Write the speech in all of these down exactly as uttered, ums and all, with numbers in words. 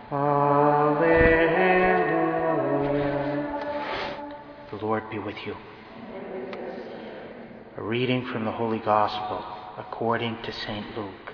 Alleluia. The Lord be with you. A reading from the Holy Gospel according to Saint Luke.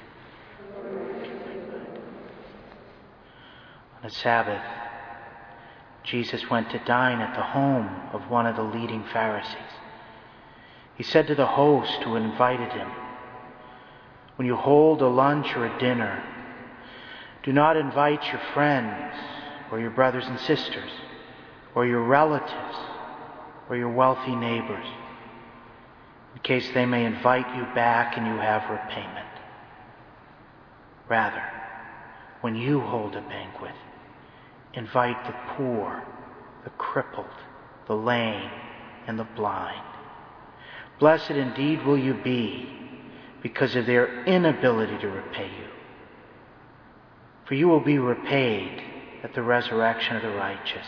On a Sabbath, Jesus went to dine at the home of one of the leading Pharisees. He said to the host who invited him, "When you hold a lunch or a dinner, do not invite your friends or your brothers and sisters or your relatives or your wealthy neighbors, in case they may invite you back and you have repayment. Rather, when you hold a banquet, invite the poor, the crippled, the lame, and the blind. Blessed indeed will you be because of their inability to repay you. For you will be repaid at the resurrection of the righteous."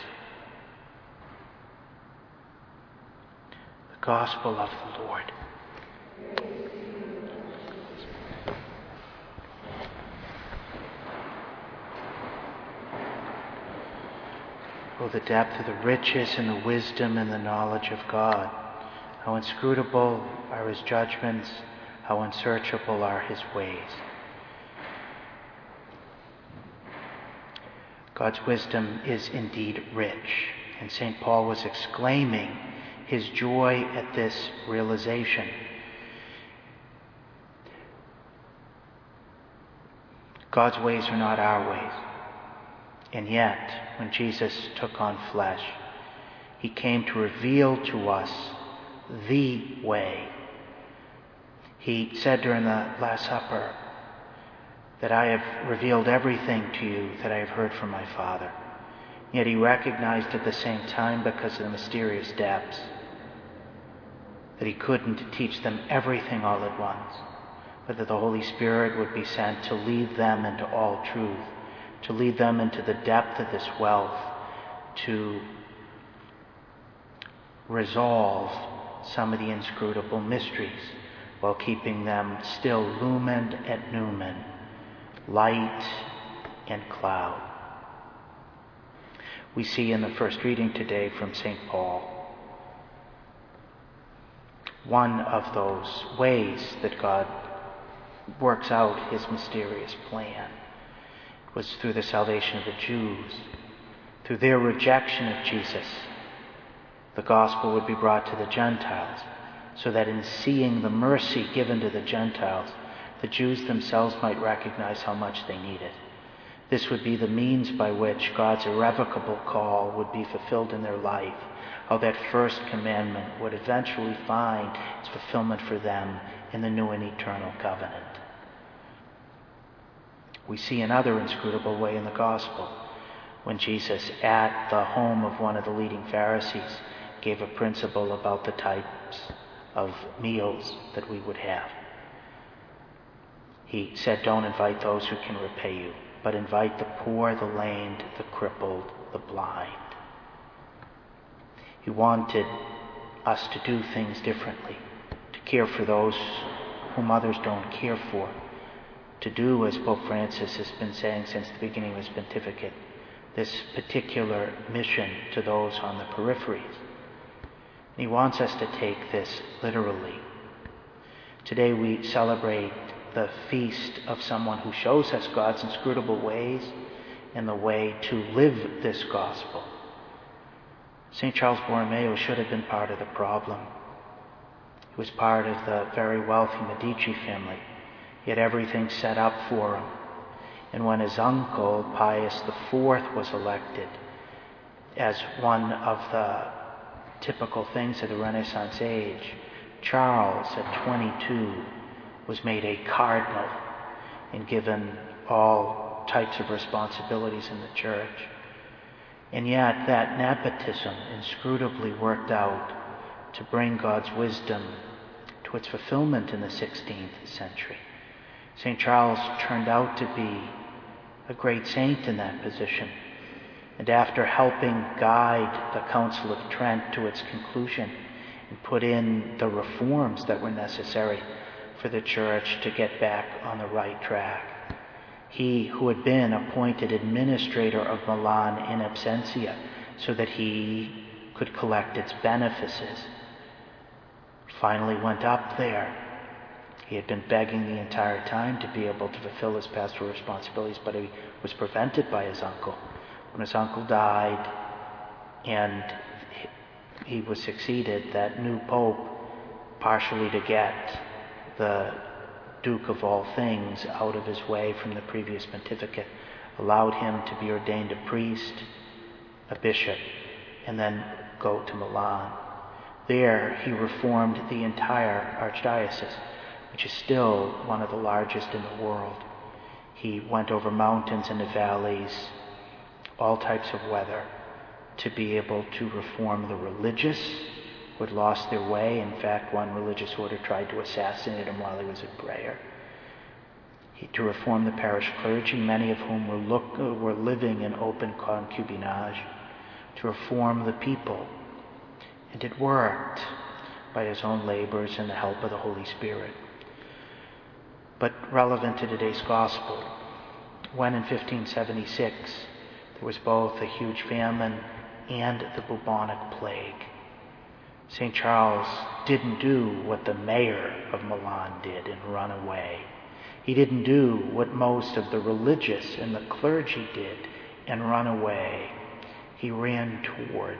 The Gospel of the Lord. Oh, the depth of the riches and the wisdom and the knowledge of God. How inscrutable are his judgments, how unsearchable are his ways. God's wisdom is indeed rich, and Saint Paul was exclaiming his joy at this realization. God's ways are not our ways. And yet, when Jesus took on flesh, he came to reveal to us the way. He said during the Last Supper that I have revealed everything to you that I have heard from my Father. Yet he recognized at the same time, because of the mysterious depths, that he couldn't teach them everything all at once, but that the Holy Spirit would be sent to lead them into all truth, to lead them into the depth of this wealth, to resolve some of the inscrutable mysteries while keeping them still lumen et numen, light and cloud. We see in the first reading today from Saint Paul one of those ways that God works out his mysterious plan. It was through the salvation of the Jews. Through their rejection of Jesus, the gospel would be brought to the Gentiles, so that in seeing the mercy given to the Gentiles, the Jews themselves might recognize how much they need it. This would be the means by which God's irrevocable call would be fulfilled in their life, how that first commandment would eventually find its fulfillment for them in the new and eternal covenant. We see another inscrutable way in the gospel, when Jesus, at the home of one of the leading Pharisees, gave a principle about the types of meals that we would have. He said, don't invite those who can repay you, but invite the poor, the lame, the crippled, the blind. He wanted us to do things differently, to care for those whom others don't care for, to do, as Pope Francis has been saying since the beginning of his pontificate, this particular mission to those on the peripheries. He wants us to take this literally. Today we celebrate the feast of someone who shows us God's inscrutable ways and the way to live this gospel. Saint Charles Borromeo should have been part of the problem. He was part of the very wealthy Medici family. He had everything set up for him. And when his uncle, Pius the Fourth, was elected as one of the typical things of the Renaissance age, Charles, at twenty-two, was made a cardinal and given all types of responsibilities in the church. And yet that nepotism inscrutably worked out to bring God's wisdom to its fulfillment in the sixteenth century. Saint Charles turned out to be a great saint in that position. And after helping guide the Council of Trent to its conclusion and put in the reforms that were necessary for the church to get back on the right track, He who had been appointed administrator of Milan in absentia so that he could collect its benefices, finally went up there. He had been begging the entire time to be able to fulfill his pastoral responsibilities, but he was prevented by his uncle. When his uncle died and he was succeeded, that new pope, partially to get the Duke of all things out of his way from the previous pontificate, allowed him to be ordained a priest, a bishop, and then go to Milan. There he reformed the entire archdiocese, which is still one of the largest in the world. He went over mountains and valleys, all types of weather, to be able to reform the religious who had lost their way. In fact, one religious order tried to assassinate him while he was at prayer. He, to reform the parish clergy, many of whom were, look, uh, were living in open concubinage. To reform the people. And it worked by his own labors and the help of the Holy Spirit. But relevant to today's gospel, when in fifteen seventy-six there was both a huge famine and the bubonic plague, Saint Charles didn't do what the mayor of Milan did and run away. He didn't do what most of the religious and the clergy did and run away. He ran toward.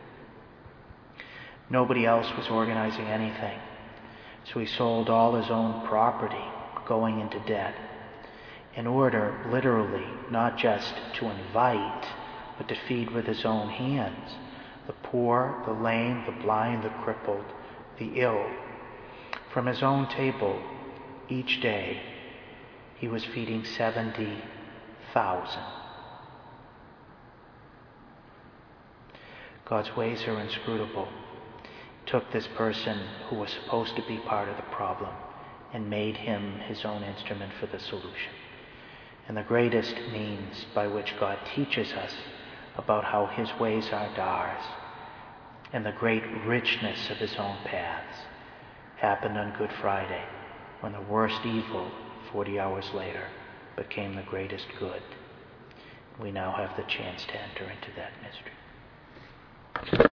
Nobody else was organizing anything. So he sold all his own property, going into debt, in order, literally, not just to invite, but to feed with his own hands the poor, the lame, the blind, the crippled, the ill. From his own table, each day, he was feeding seventy thousand. God's ways are inscrutable. He took this person who was supposed to be part of the problem and made him his own instrument for the solution. And the greatest means by which God teaches us about how his ways aren't ours and the great richness of his own paths happened on Good Friday, when the worst evil, forty hours later, became the greatest good. We now have the chance to enter into that mystery.